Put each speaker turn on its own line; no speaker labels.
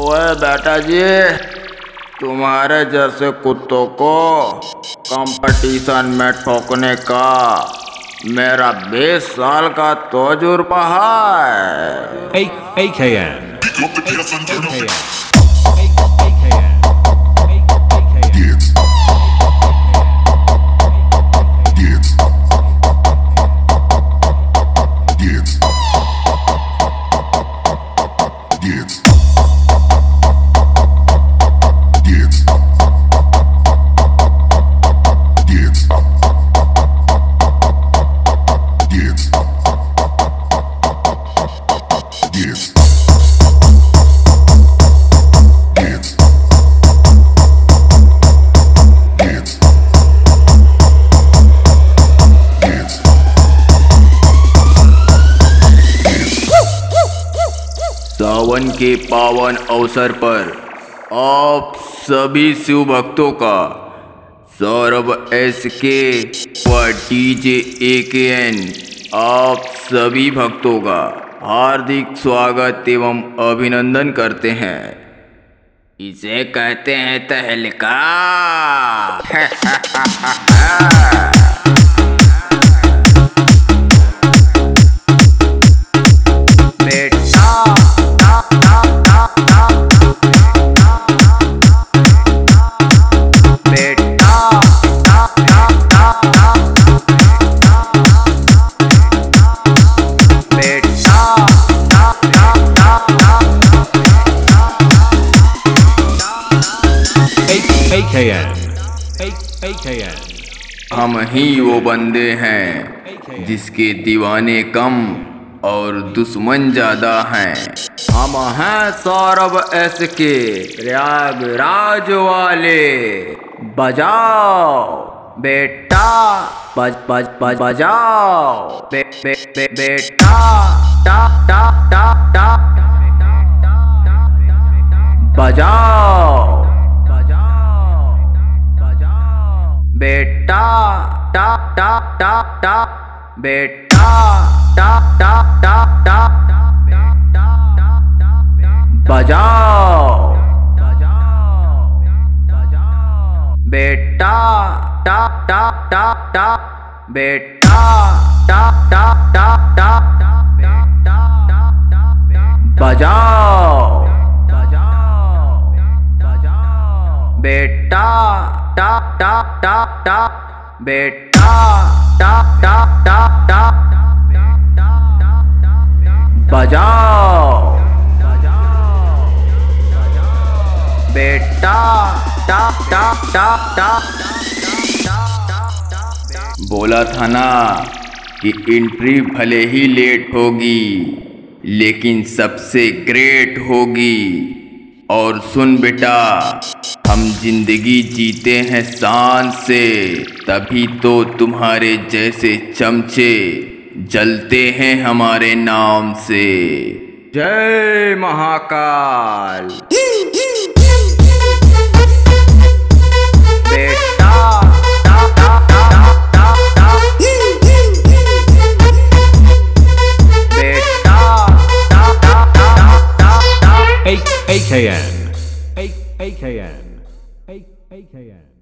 ओए बेटा जी, तुम्हारे जैसे कुत्तों को कंपटीशन में ठोकने का मेरा 20 साल का तजुर्बा है।
AKN.
सावन के पावन अवसर पर आप सभी शिव भक्तों का सौरभ SK व DJ AKN आप सभी भक्तों का हार्दिक स्वागत एवं अभिनंदन करते हैं। इसे कहते हैं तहलका।
AKN.
हम ही वो बंदे हैं जिसके दीवाने कम और दुश्मन ज्यादा हैं। हम हैं सौरभ SK प्रयागराज वाले। बजाओ बेटा, बजाओ बेटा, टा टा टा टा, बजाओ बेटा, टा टा टा टा, बेटा, टा टा टा टा, बजाओ बेटा, टा टा टा टा, बेटा, टा टा टा टा, बजाओ बेटा, टा टा टा टा, बेटा, टा टा टा टा, बजाओ बेटा, टा टा टा टा। बोला था ना कि एंट्री भले ही लेट होगी लेकिन सबसे ग्रेट होगी। और सुन बेटा, हम जिंदगी जीते हैं शान से, तभी तो तुम्हारे जैसे चमचे जलते हैं हमारे नाम से। जय महाकाल। बेटा, टा टा टा टा टा, बेटा, टा टा टा टा टा।
AKN. AKN. AKN.